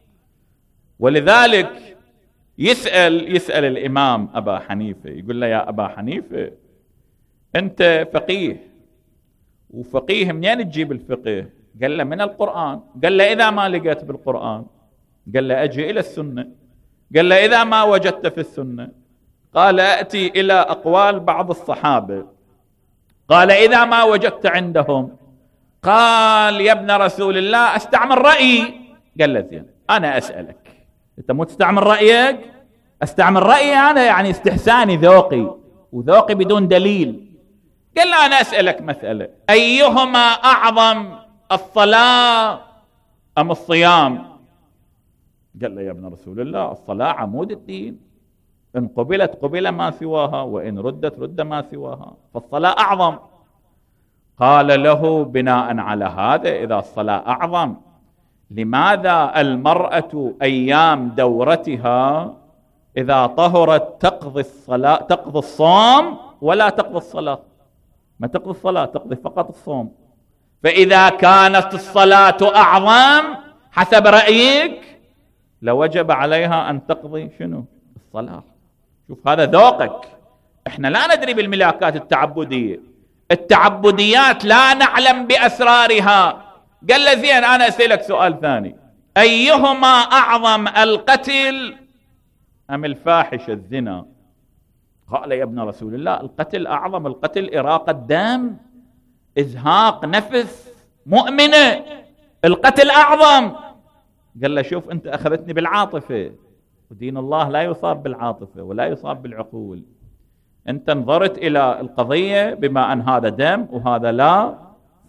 ولذلك يسأل الإمام أبا حنيفة، يقول له يا أبا حنيفة أنت فقيه، وفقيه منين تجيب الفقه؟ قال له من القرآن. قال له إذا ما لقيت بالقرآن؟ قال له أجي إلى السنة. قال له إذا ما وجدت في السنة؟ قال أأتي إلى أقوال بعض الصحابة. قال إذا ما وجدت عندهم؟ قال يا ابن رسول الله أستعمل رأيي. قال له زين، أنا أسألك، أنت مو تستعمل رأيك؟ أستعمل رأيي أنا، يعني استحساني، ذوقي، وذوقي بدون دليل. قال له أنا أسألك مسألة: أيهما أعظم، الصلاة أم الصيام؟ قال له يا ابن رسول الله الصلاة عمود الدين، إن قبلت قبل ما سواها، وإن ردت رد ما سواها، فالصلاة أعظم. قال له بناء على هذا إذا الصلاة أعظم، لماذا المرأة أيام دورتها إذا طهرت تقضي الصوم ولا تقضي الصلاة؟ ما تقضي الصلاة، تقضي فقط الصوم. فإذا كانت الصلاة أعظم حسب رأيك لوجب عليها أن تقضي شنو؟ الصلاة. شوف هذا ذوقك. احنا لا ندري بالملاكات التعبدية، التعبديات لا نعلم بأسرارها. قال له زين أنا أسألك سؤال ثاني: أيهما أعظم، القتل أم الفاحشة الزنا؟ قال يا ابن رسول الله القتل أعظم، القتل إراقة دم، إزهاق نفس مؤمنة، القتل أعظم. قال له شوف أنت أخذتني بالعاطفة، ودين الله لا يصاب بالعاطفة ولا يصاب بالعقول. أنت نظرت إلى القضية بما أن هذا دم وهذا لا،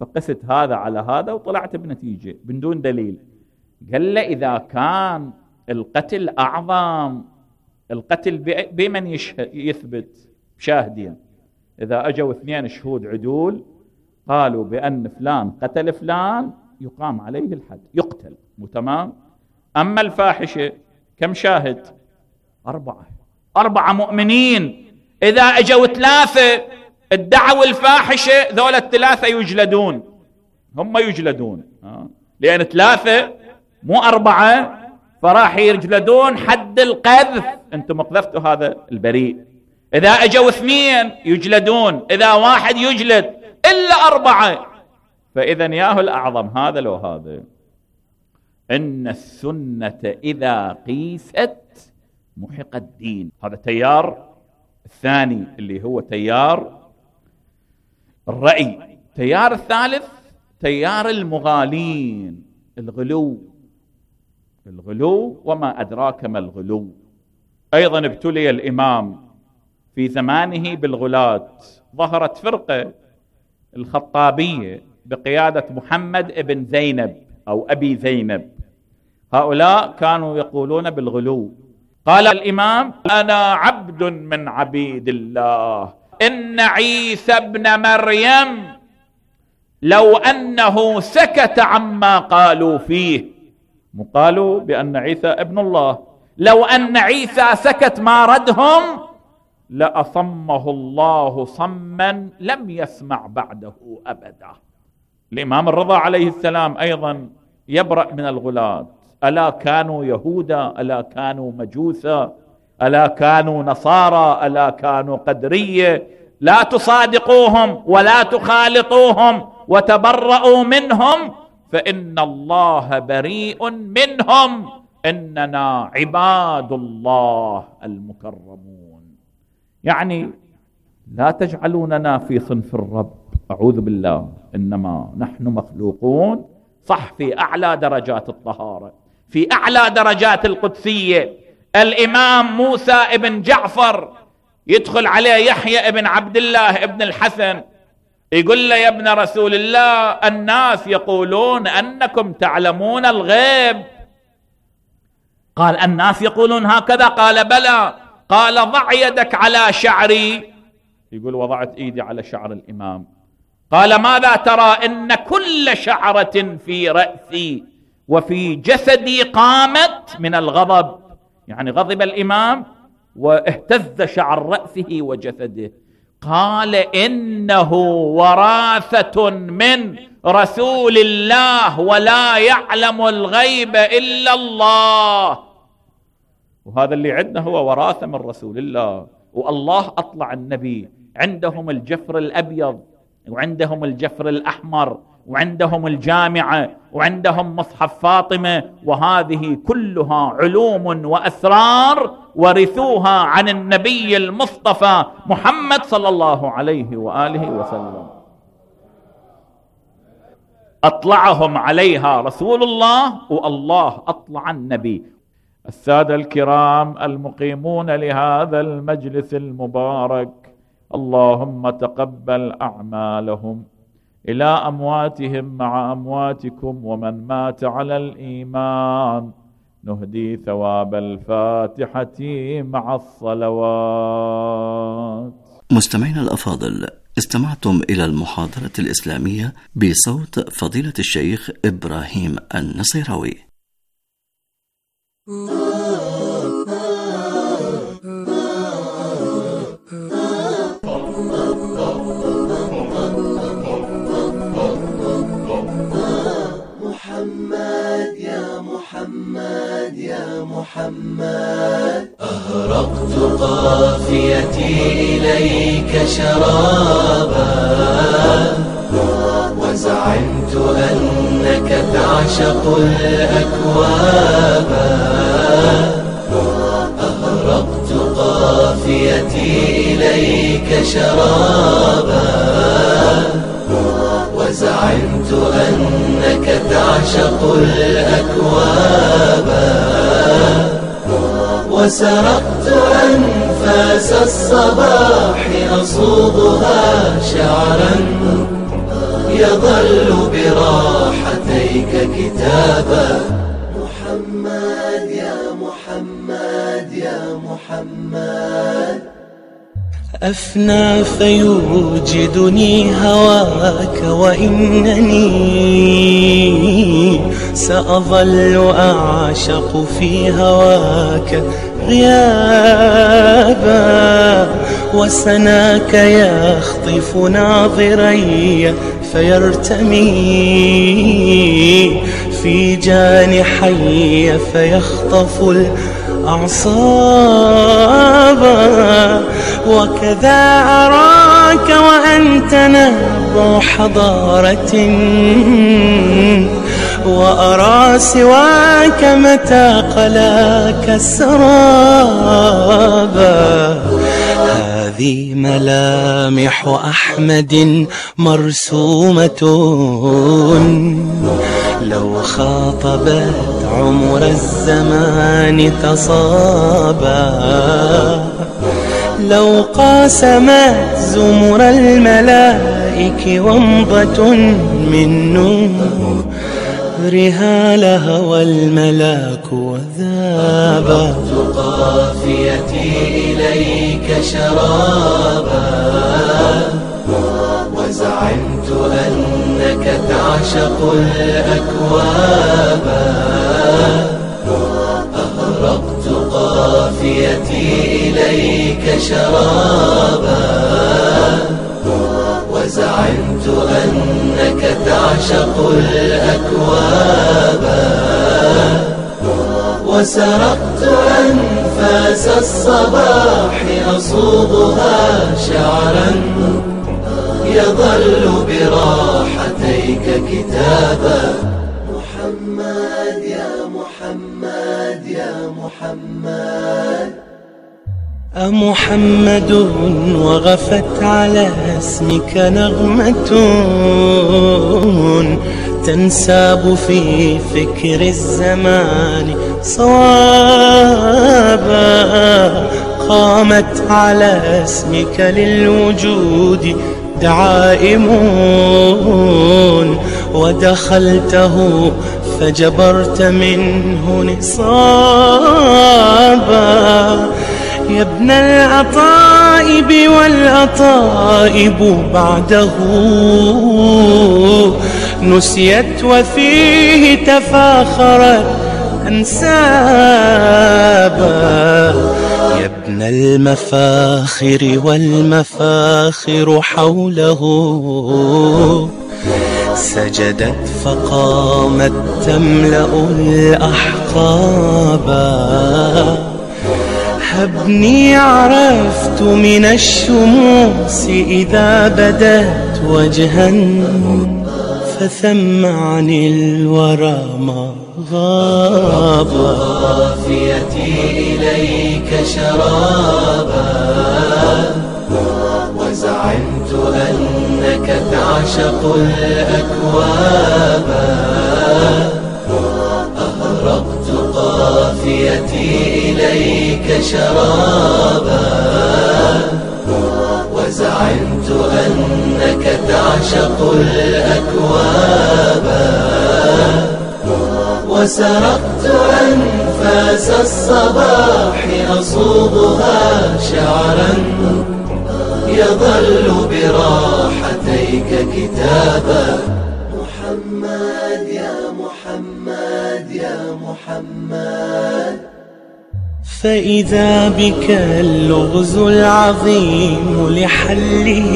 فقست هذا على هذا وطلعت بنتيجة بدون دليل. قال له إذا كان القتل أعظم، القتل بمن يثبت؟ شاهدين. إذا أجوا 2 شهود عدول قالوا بأن فلان قتل فلان يقام عليه الحد، يقتل، مو تمام؟ أما الفاحشة كم شاهد؟ 4 مؤمنين. إذا أجوا 3 ادعوا الفاحشة، ذولا 3 يجلدون، هم يجلدون، لأن 3 مو 4، فراح يجلدون حد القذف. أنتم قذفتوا هذا البريء. إذا أجوا 2 يجلدون، إذا 1 يجلد، إلا 4. فإذا ياهو الأعظم هذا لو هذا. إن السنة إذا قيست محق الدين. هذا تيار الثاني اللي هو تيار الرأي. تيار الثالث تيار المغالين، الغلو وما أدراك ما الغلو. أيضا ابتلي الإمام في زمانه بالغلاة. ظهرت فرقة الخطابية بقيادة محمد ابن زينب أو أبي زينب. هؤلاء كانوا يقولون بالغلو. قال الإمام: أنا عبد من عبيد الله، إن عيسى ابن مريم لو أنه سكت عما قالوا فيه، قالوا بأن عيسى ابن الله، لو أن عيسى سكت ما ردهم لأصمه الله صما لم يسمع بعده أبدا. الإمام الرضا عليه السلام أيضا يبرأ من الغلاة. ألا كانوا يهودا؟ ألا كانوا مجوسا؟ ألا كانوا نصارى؟ ألا كانوا قدرية؟ لا تصادقوهم ولا تخالطوهم وتبرؤوا منهم، فإن الله بريء منهم، إننا عباد الله المكرمون. يعني لا تجعلوننا في صنف الرب، أعوذ بالله، إنما نحن مخلوقون، صح، في أعلى درجات الطهارة، في أعلى درجات القدسية. الإمام موسى ابن جعفر يدخل عليه يحيى ابن عبد الله ابن الحسن، يقول له: يا ابن رسول الله، الناس يقولون أنكم تعلمون الغيب. قال: الناس يقولون هكذا؟ قال: بلى. قال: ضع يدك على شعري. يقول: وضعت إيدي على شعر الإمام. قال: ماذا ترى؟ إن كل شعرة في رأسي وفي جسدي قامت من الغضب. يعني غضب الإمام واهتز شعر رأسه وجسده. قال: إنه وراثة من رسول الله ولا يعلم الغيب إلا الله. وهذا اللي عندنا هو وراثة من رسول الله، والله أطلع النبي. عندهم الجفر الأبيض، وعندهم الجفر الأحمر، وعندهم الجامعة، وعندهم مصحف فاطمة، وهذه كلها علوم وأسرار ورثوها عن النبي المصطفى محمد صلى الله عليه وآله وسلم. أطلعهم عليها رسول الله، والله أطلع النبي. السادة الكرام المقيمون لهذا المجلس المبارك، اللهم تقبل أعمالهم إلى أمواتهم مع أمواتكم، ومن مات على الإيمان نهدي ثواب الفاتحة مع الصلوات. مستمعينا الأفاضل، استمعتم إلى المحاضرة الإسلامية بصوت فضيلة الشيخ إبراهيم النصيراوي. محمد يا محمد يا محمد، أهرقت قافيتي إليك شرابا، وزعمت أنك تعشق الأكواب. أهرقت قافيتي إليك شرابا، وزعمت أنك تعشق الأكواب. وسرقت أنفاس الصباح أصوغها شعرا يظل براحتيك كتابا. محمد يا محمد يا محمد. أفنى فيوجدني هواك وإنني سأظل أعشق في هواك غيابا، وسناك يخطف ناظري فيرتمي في جانحي فيخطف الأعصاب. وكذا أراك وأنت نبع حضارة، وأرى سواك متى قلاك السرابا. هذه ملامح أحمد مرسومة لو خاطبت عمر الزمان تصابا. لو قاسمت زمر الملائك ومضة من نورها لهوى الملاك وذابا. قافيتي إليك شرابا، وزعمت أنك تعشق الأكوابا. أهرقت قافيتي إليك شرابا، وزعمت أنك تعشق الأكوابا. وسرقت أنفاس الصباح أصوغها شعرا يظل براحتيك كتابا. محمد يا محمد يا محمد. أمحمد وغفت على اسمك نغمة تنساب في فكر الزمان صوابا. قامت على اسمك للوجود دعائم، ودخلته فجبرت منه نصابا. يا ابن العطائب والعطائب بعده نسيت وفيه تفاخرت أنسابا. يا ابن المفاخر والمفاخر حوله سجدت فقامت تملأ الأحقابا. هبني عرفت من الشموس إذا بدت وجها فثم عن الورى ما غابا. قافيتي إليك شرابا، وزعمت أنك تعشق الأكوابا. أهرقت قافيتي إليك شرابا، وزعمت أنك تعشق الأكوابا. وسرقت أنفاس الصباح أصوغها شعرا يظل براحتيك كتابا. محمد يا محمد يا محمد. فإذا بك اللغز العظيم لحله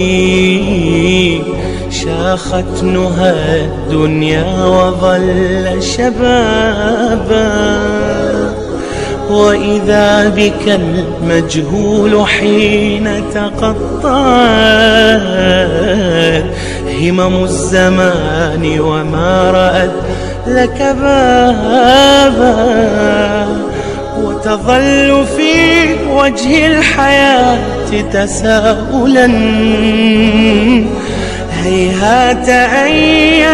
شاخت نهى الدنيا وظل شبابا. وإذا بك المجهول حين تقطعت همم الزمان وما رأت لك بابا. وتظل في وجه الحياة تساؤلا هيهات أن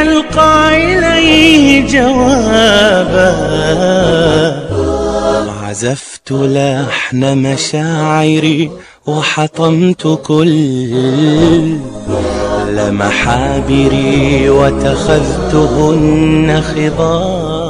يلقى إليه جوابا. مع عزفت لحن مشاعري وحطمت كل محابري واتخذتهن خضار